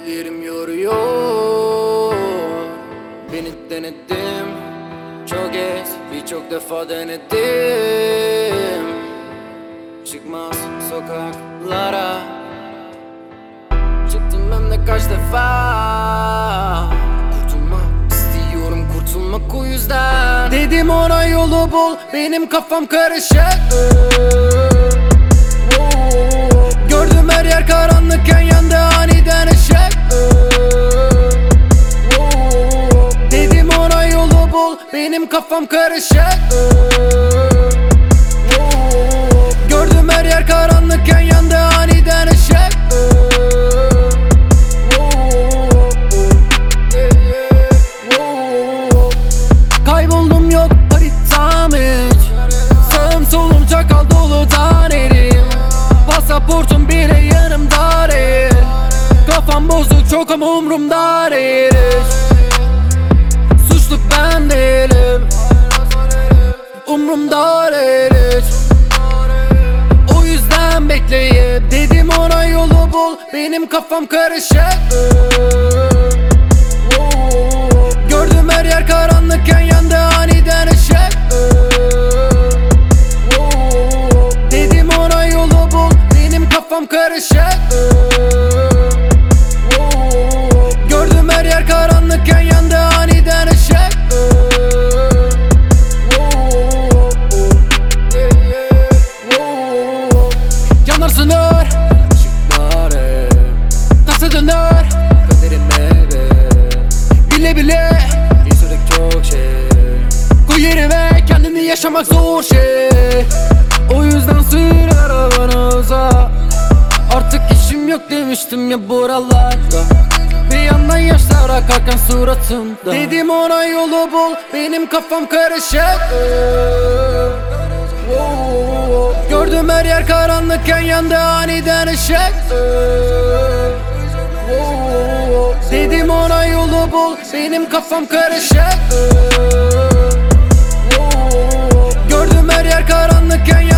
Yerim yoruyor. Beni denedim çok kez, birçok defa denedim. Çıkmaz sokaklara, çıktım hem de kaç defa. Kurtulmak istiyorum, kurtulmak o yüzden. Dedim ona yolu bul, benim kafam karışık. Gördüm her yer karanlıkken yandı aniden ışık. Dedim ona yolu bul, benim kafam karışık. Gördüm her yer karanlıkken yandı aniden ışık. Kayboldum yok haritam hiç. Sağım solum çakal dolu tanerim. Pasaportum bile yanımda değil. Kafam bozuk çok ama umrumda değil hiç. Suçlu ben değilim, umrumda değil hiç. O yüzden bekleyip dedim ona yolu bul, benim kafam karışık. Gördüm her yer karanlıkken yandı aniden ışık. Dedim ona yolu bul, benim kafam karışık. Gördüm her yer karanlıkken yandı aniden ışık. Yanlar sınır, ışıklar tasa döner kaderime be. Bile bile yaşadık çok şey. Koy yerime, kendini yaşamak zor şey. O yüzden sür arabana uza. Artık işim yok demiştim ya buralarda. Bir yandan yaşlar akarken suratımda. Dedim ona yolu bul, benim kafam karışık. Gördüm her yer karanlıkken yandı aniden ışık. Dedim ona yolu bul, benim kafam karışık. Gördüm her yer karanlıkken yandı